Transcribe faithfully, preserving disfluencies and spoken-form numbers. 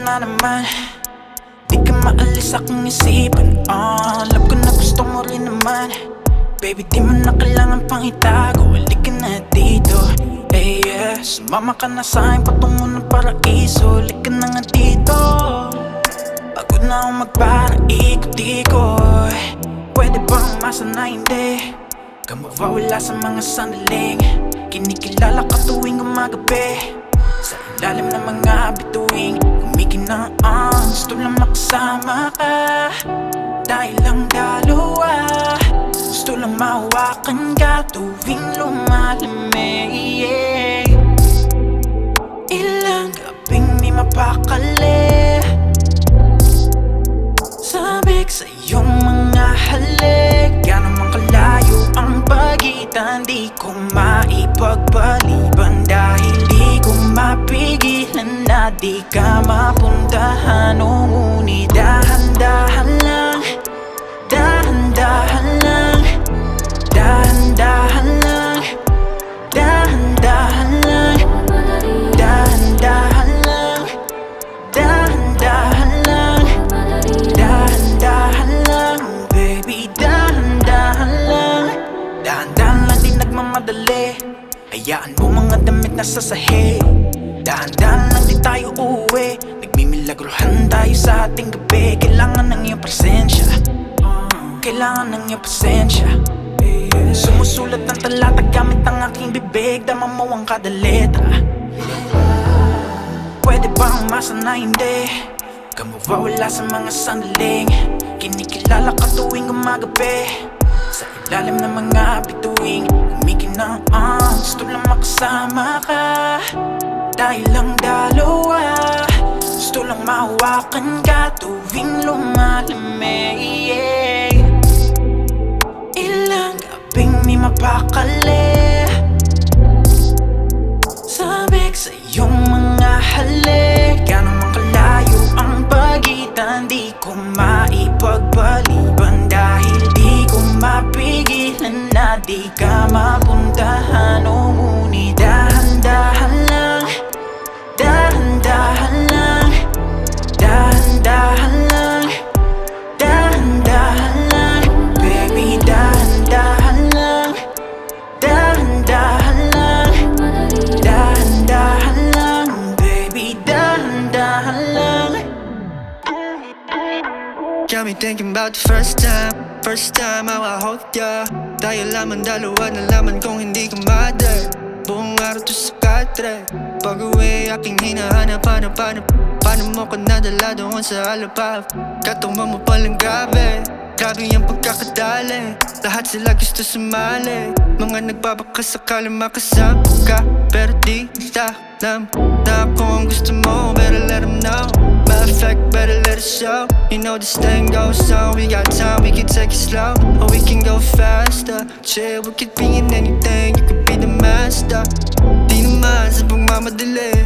na naman. Di ka maalis akong isipan. uh, Alam ko na gusto mo rin naman. Baby, di mo na kailangan pang itago. Halika na dito. Hey, yeah, sumama ka na sa'kin patungo ng paraiso. Halika na nga dito. Pagod na akong magparang ikot-ikot. Pwede bang umasa na hindi ka mawawala sa mga sandaling kinikilala ka tuwing umagabi. Sa ilalim ng mga bituing kumikinang gusto lang makasama ka. Dahil lang dalawa, gusto lang mahawakan ka tuwing lumalamig. Ilang gabing di mapakali, sabik sa iyong mga halik. Kaya naman kalayo ang pagitan, di ko maipagpaliban. Dahil di ko mapigilan na di ka mapuntahan. O ngunit dahan-dahan lang, dahan-dahan lang, dahan-dahan lang, dahan-dahan lang, dahan-dahan lang, dahan-dahan lang, dahan-dahan lang, baby, dahan-dahan lang. Dahan-dahan lang, di nagmamadali. Hayaan mo mga damit na sasahig. Dahan-dahan lang, di tayo uuwi. Nagmimilagruhan tayo sa ating gabi. Kailangan ng iyong presensya, kailangan ng iyong presensya. Sumusulat ng talata gamit ang aking bibig. Dama mo ang kada letra. Pwede bang umasa na hindi ka mawawala sa mga sandaling kinikilala ka tuwing umagabi. Sa ilalim ng mga bituing kumikinang gusto lang makasama ka. Dahil lang dalawa, gusto lang mahawakan ka tuwing lumalamig. Ilang gabing di mapakali, sabik sa iyong mga halik. Kaya naman kalayo ang pagitan, di ko maipagpaliban. Dahil di ko mapigilan na di ka mapuntahan. O ngunit dahan-dahan lang, dahan-dahan lang, dahan-dahan lang, dahan-dahan lang, baby, dahan-dahan lang, dahan-dahan lang, dahan-dahan lang, baby, dahan-dahan lang. Got me thinking about the first time, first time how I hold ya. Dahil lamang dalawa na laman kung hindi ka mother. Buong araw to sa katre, pag-uwi aking hinahanap, hanap, hanap. Paano mo ka nadala doon sa alapap? Katawan mo palang grabe, grabe yung pagkakadali. Lahat sila gusto sumali, mga nagbabakasakala makasama ka. Pero di nila alam na ako ang gusto mo. Better let them know, matter of fact, better let it show. You know this thing goes on, we got time, we can take it slow, or we can go faster. Chill, we could be in anything, you could be the master. Di naman sa pagmamadali,